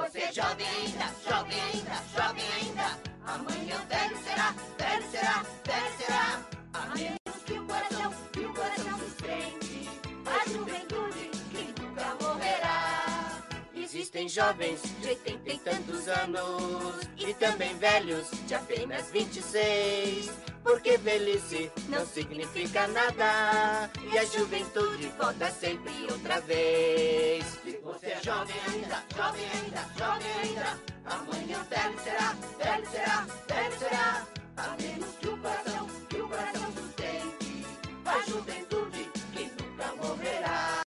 você é jovem ainda, jovem ainda, jovem ainda. Amanhã velho será, velho será, velho será. A menos que o coração se estreite. A juventude que nunca morrerá. Existem jovens de 80 e tantos anos e também velhos de apenas 26. Porque velhice não significa nada e a juventude volta sempre outra vez. Se você é jovem ainda, jovem ainda, jovem ainda, amanhã velho será, velho será, velho será.